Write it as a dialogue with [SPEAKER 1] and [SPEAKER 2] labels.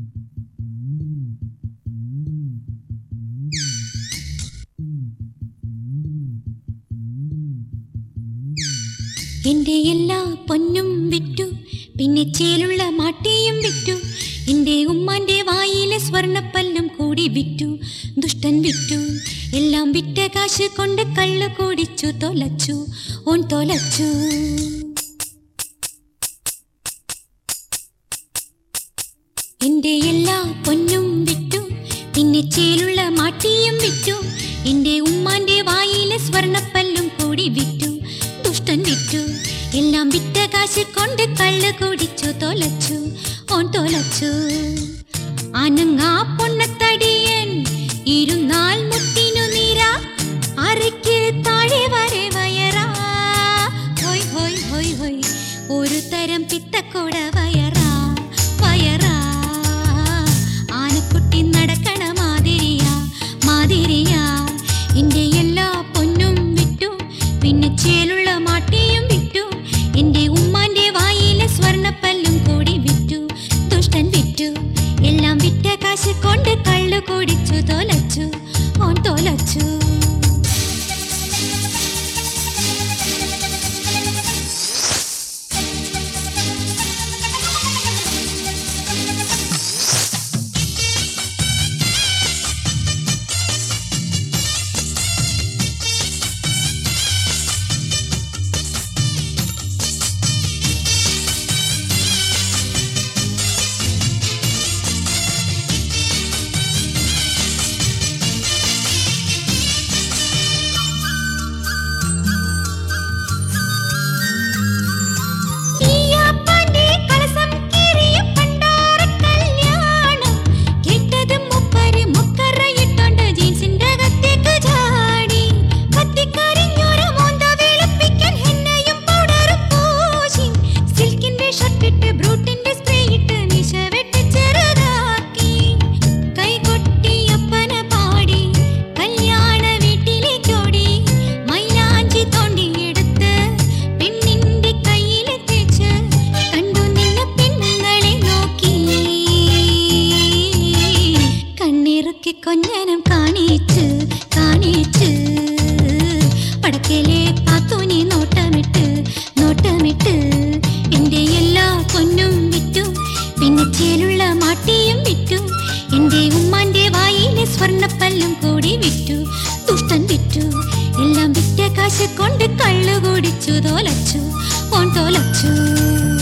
[SPEAKER 1] എന്റെ എല്ലാ പൊന്നും വിറ്റു, പിന്നെ ചേലുള്ള മാട്ടിയും വിറ്റു. എന്റെ ഉമ്മാന്റെ വായിലെ സ്വർണ്ണപ്പല്ലും കൂടി വിറ്റു. ദുഷ്ടൻ വിറ്റു, എല്ലാം വിറ്റ കാശ് കൊണ്ട് കള്ളു കുടിച്ചു തൊലച്ചു, ഓൻ തൊലച്ചു. എന്റെ എല്ലാ പൊന്നും വിറ്റു, പിന്നെ ചേലുള്ള മാട്ടിയും വിറ്റു. എന്റെ ഉമ്മാന്റെ വായിലെ സ്വർണ്ണപ്പല്ലും കൂടി വിറ്റു. ദുഷ്ടൻ വിറ്റു, എല്ലാം വിറ്റ കാശ് കൊണ്ട് കള്ളു കുടിച്ചു തൊലച്ചു, ഓൻ തൊലച്ചു. അനങ്ങാ പൊണ്ണത്തടിയൻ ഇരുന്നാൽ മുട്ടിനു നീര, അരയ്ക്ക് താഴെ വരെ വയറാ. ഹോയ് ഹോയ് ഹോയ് ഹോയ്, ഒരു തരം പിത്തക്കോട വയറാ വയറാ. ആനക്കുട്ടി നടക്കണ മാതിരിയാ മാതിരിയാ. എന്റെ എല്ലാ പൊന്നും വിറ്റു, പിന്നെ ചേലുള്ള മാട്ടിയും വിറ്റു. എന്റെ ഉമ്മാന്റെ വായിലെ സ്വർണ്ണപ്പല്ലും കൂടി വിറ്റു. ദുഷ്ടൻ വിറ്റു, എല്ലാം വിറ്റ കാശ് കൊണ്ട് കള്ളു കുടിച്ചു തൊലച്ചു, ഓൻ തൊലച്ചു. കൊഞ്ഞനം കാണിച്ച് കാണിച്ച് പടക്കലെ പാത്തൂനി നോട്ടമിട്ട് നോട്ടമിട്ട്. എന്റെ എല്ലാ പൊന്നും വിറ്റു, പിന്നെ ചേലുള്ള മാട്ടിയും വിറ്റു. എന്റെ ഉമ്മാന്റെ വായിലെ സ്വർണ്ണപ്പല്ലും കൂടി വിറ്റു. ദുഷ്ടൻ വിറ്റു, എല്ലാം വിറ്റ കാശ് കൊണ്ട് കള്ളു കുടിച്ചു തൊലച്ചു, ഓൻ തൊലച്ചു.